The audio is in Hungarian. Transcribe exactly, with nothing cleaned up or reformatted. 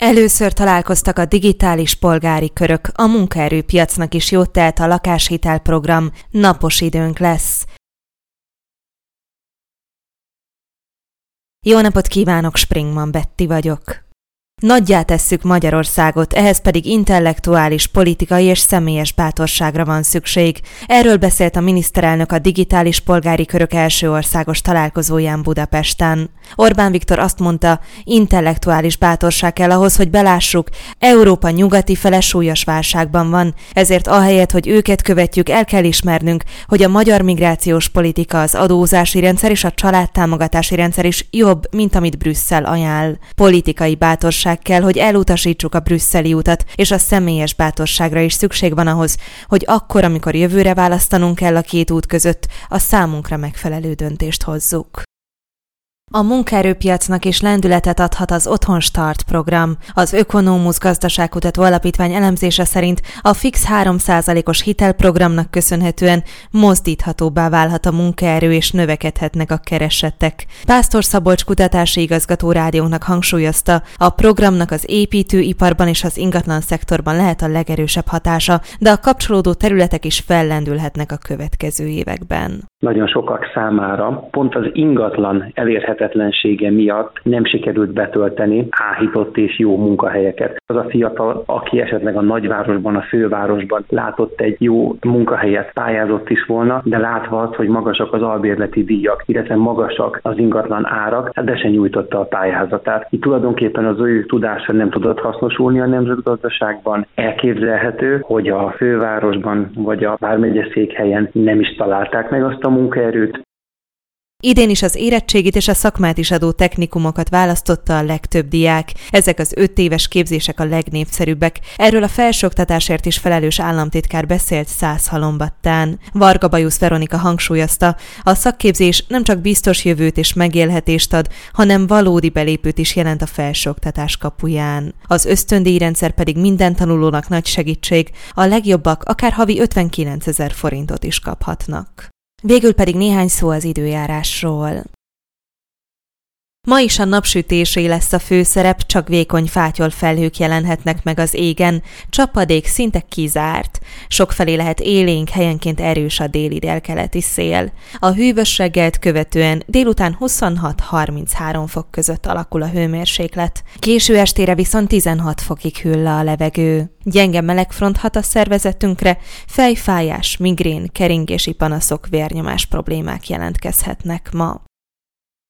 Először találkoztak a digitális polgári körök, a munkaerőpiacnak is jót telt a lakáshitelprogram, napos időnk lesz. Jó napot kívánok, Springman Betty vagyok. Nagyjá tesszük Magyarországot, ehhez pedig intellektuális, politikai és személyes bátorságra van szükség. Erről beszélt a miniszterelnök a digitális polgári körök első országos találkozóján Budapesten. Orbán Viktor azt mondta, intellektuális bátorság kell ahhoz, hogy belássuk, Európa nyugati fele súlyos válságban van, ezért ahelyett, hogy őket követjük, el kell ismernünk, hogy a magyar migrációs politika, az adózási rendszer és a családtámogatási rendszer is jobb, mint amit Brüsszel ajánl. Politikai bátorság kell, hogy elutasítsuk a brüsszeli utat, és a személyes bátorságra is szükség van ahhoz, hogy akkor, amikor jövőre választanunk kell a két út között, a számunkra megfelelő döntést hozzuk. A munkaerőpiacnak is lendületet adhat az Otthon Start program. Az Ökonomusz Gazdaságkutató Alapítvány elemzése szerint a fix három százalékos hitelprogramnak köszönhetően mozdíthatóbbá válhat a munkaerő és növekedhetnek a keresetek. Pásztor Szabolcs kutatási igazgató rádiónknak hangsúlyozta, a programnak az építőiparban és az ingatlan szektorban lehet a legerősebb hatása, de a kapcsolódó területek is fellendülhetnek a következő években. Nagyon sokak számára pont az ingatlan elérhetetlensége miatt nem sikerült betölteni áhított és jó munkahelyeket. Az a fiatal, aki esetleg a nagyvárosban, a fővárosban látott egy jó munkahelyet, pályázott is volna, de látva azt, hogy magasak az albérleti díjak, illetve magasak az ingatlan árak, hát be se nyújtotta a pályázatát. Itt tulajdonképpen az ő tudása nem tudott hasznosulni a nemzetgazdaságban. Elképzelhető, hogy a fővárosban vagy a vármegye székhelyen nem is találták meg azt a munkaerőt. Idén is az érettségit és a szakmát is adó technikumokat választotta a legtöbb diák. Ezek az öt éves képzések a legnépszerűbbek. Erről a felsőoktatásért is felelős államtitkár beszélt Szászhalombattán. Varga Bajusz Veronika hangsúlyozta, a szakképzés nem csak biztos jövőt és megélhetést ad, hanem valódi belépőt is jelent a felsőoktatás kapuján. Az ösztöndíjrendszer pedig minden tanulónak nagy segítség, a legjobbak akár havi ötvenkilencezer forintot is kaphatnak. Végül pedig néhány szó az időjárásról. Ma is a napsütésé lesz a főszerep, csak vékony fátyol felhők jelenhetnek meg az égen, csapadék szinte kizárt. Sokfelé lehet élénk, helyenként erős a déli délkeleti szél. A hűvös reggelt követően délután huszonhat harminchárom fok között alakul a hőmérséklet. Késő estére viszont tizenhat fokig hűl le a levegő. Gyenge melegfront hat a szervezetünkre, fejfájás, migrén, keringési panaszok, vérnyomás problémák jelentkezhetnek ma.